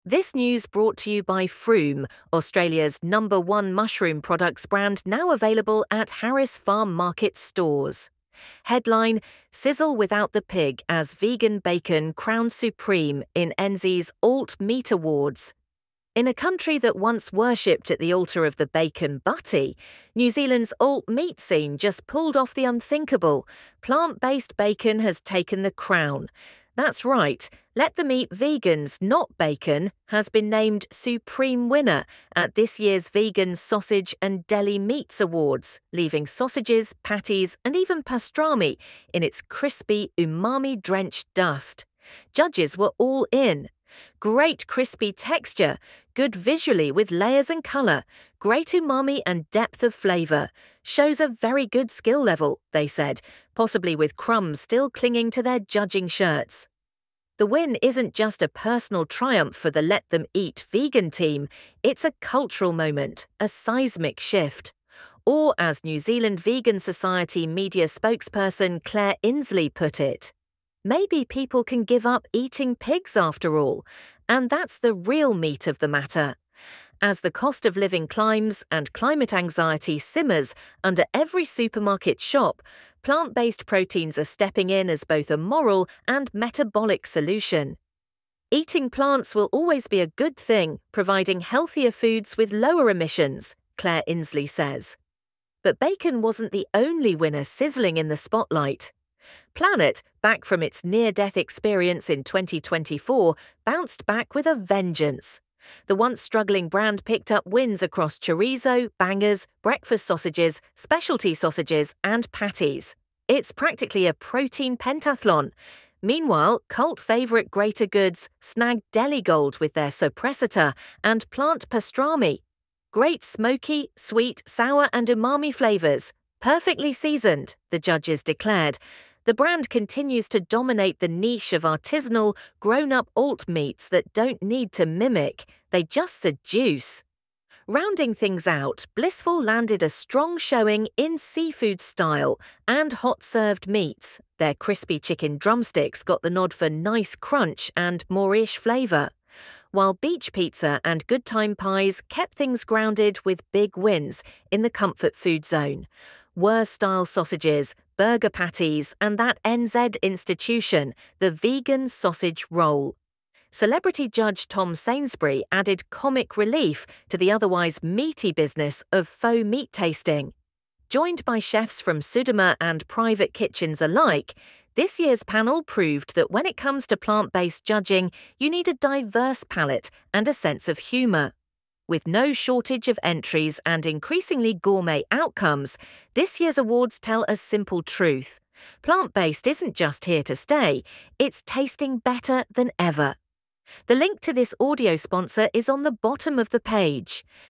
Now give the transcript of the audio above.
This news brought to you by Froome, Australia's #1 mushroom products brand, now available at Harris Farm Market stores. Headline: Sizzle without the pig as vegan bacon crowned supreme in NZ's Alt Meat Awards. In a country that once worshipped at the altar of the bacon butty, New Zealand's alt meat scene just pulled off the unthinkable. Plant-based bacon has taken the crown. That's right, Let Them Eat Vegans Not Bacon has been named Supreme Winner at this year's Vegan Sausage and Deli Meats Awards, leaving sausages, patties and even pastrami in its crispy, umami-drenched dust. Judges were all in. Great crispy texture, good visually with layers and colour, great umami and depth of flavour. Shows a very good skill level, they said, possibly with crumbs still clinging to their judging shirts. The win isn't just a personal triumph for the Let Them Eat vegan team, it's a cultural moment, a seismic shift. Or, as New Zealand Vegan Society media spokesperson Claire Inslee put it, maybe people can give up eating pigs after all, and that's the real meat of the matter. As the cost of living climbs and climate anxiety simmers under every supermarket shop, plant-based proteins are stepping in as both a moral and metabolic solution. Eating plants will always be a good thing, providing healthier foods with lower emissions, Claire Inslee says. But bacon wasn't the only winner sizzling in the spotlight. Planet, back from its near-death experience in 2024, bounced back with a vengeance. The once struggling brand picked up wins across chorizo, bangers, breakfast sausages, specialty sausages and patties. It's practically a protein pentathlon. Meanwhile, cult favourite Greater Goods snagged Deli Gold with their Sopressata and plant pastrami. Great smoky, sweet, sour and umami flavours. Perfectly seasoned, the judges declared. The brand continues to dominate the niche of artisanal, grown-up alt meats that don't need to mimic, they just seduce. Rounding things out, Blissful landed a strong showing in seafood style and hot-served meats. Their crispy chicken drumsticks got the nod for nice crunch and Moorish flavour, while Beach Pizza and Good Time Pies kept things grounded with big wins in the comfort food zone. Wurst-style sausages, burger patties and that NZ institution, the vegan sausage roll. Celebrity judge Tom Sainsbury added comic relief to the otherwise meaty business of faux meat tasting. Joined by chefs from Sudama and private kitchens alike, this year's panel proved that when it comes to plant-based judging, you need a diverse palate and a sense of humour. With no shortage of entries and increasingly gourmet outcomes, this year's awards tell a simple truth. Plant-based isn't just here to stay, it's tasting better than ever. The link to this audio sponsor is on the bottom of the page.